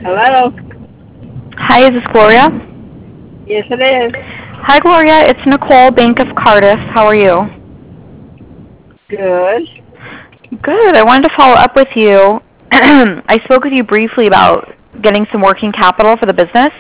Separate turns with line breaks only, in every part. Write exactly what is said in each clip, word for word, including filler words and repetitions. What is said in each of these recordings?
Hello?
Hi, is this Gloria?
Yes, it is.
Hi, Gloria. It's Nicole, Bank of Cardiff. How are you?
Good.
Good. I wanted to follow up with you. I spoke with you briefly about getting some working capital for the business,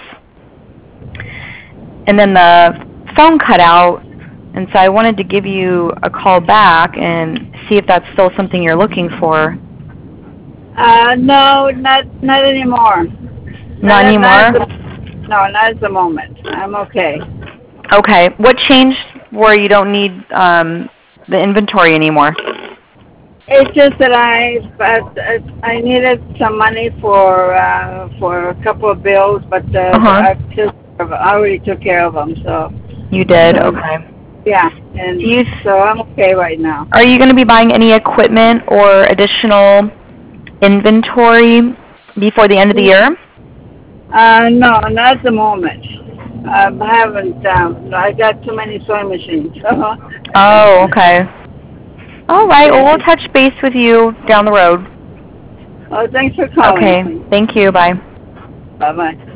and then the phone cut out, and so I wanted to give you a call back and see if that's still something you're looking for.
Uh, no, not not anymore.
Not
Not at, not at
anymore?
the, no, not at the moment. I'm okay.
Okay. What changed where you don't need um, the inventory anymore?
It's just that I but uh, I needed some money for uh, for a couple of bills, but uh,
Uh-huh.
I just I already took care of them. So
You did?
so
Okay.
yeah,
Do you,
and so I'm okay right now.
are you going to be buying any equipment or additional inventory before the end of the year?
Uh, no, not at the moment. I haven't. Um, I got too many sewing machines.
Oh, okay. All right. Well, we'll touch base with you down the road.
Oh, thanks for
Okay.
calling.
Thank you. Bye.
Bye bye.